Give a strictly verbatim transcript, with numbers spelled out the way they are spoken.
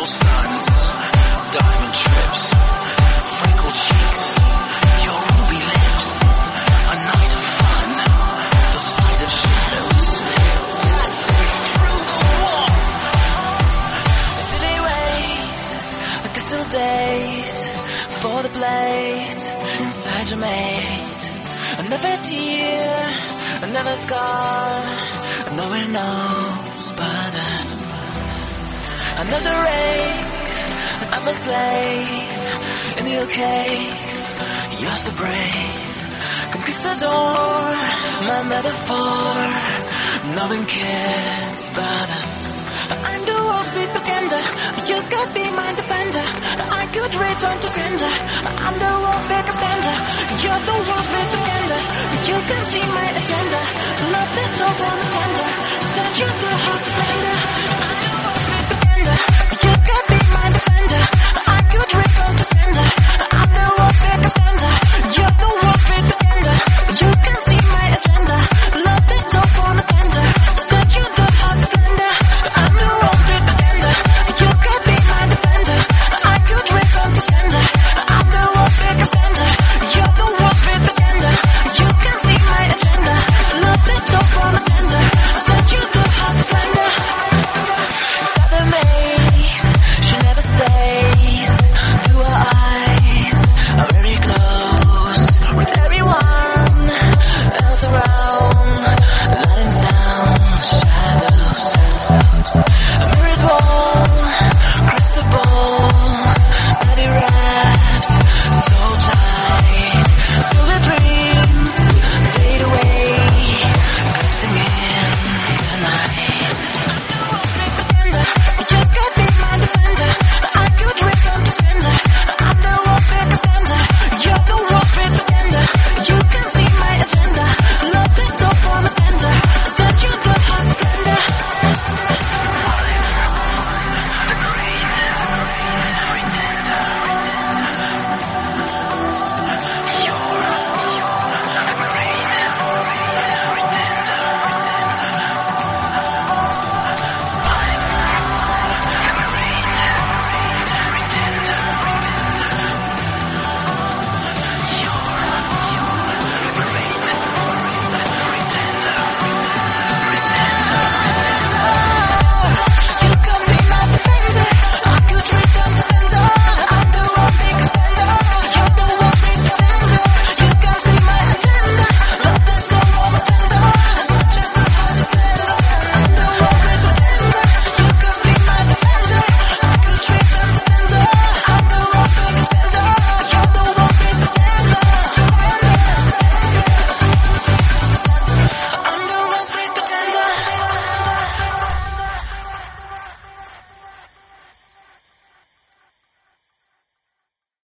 Prodigal sons, diamond trips, freckled cheeks, your ruby lips, a night of fun, the sight of shadows, dancing through the wall. Silly ways, like still days, for the blades inside your maze. Another tear, another scar, no one knows but us. Another rave, I'm a slave in your cave. You're so brave, conquistador, my metaphor. No one cares but us. I'm the world's big pretender, you could be my defender. I could return to sender. I'm the world's biggest spender, you're the world's big pretender. You can see my agenda, love that's so on the tender. Set your heart to slender.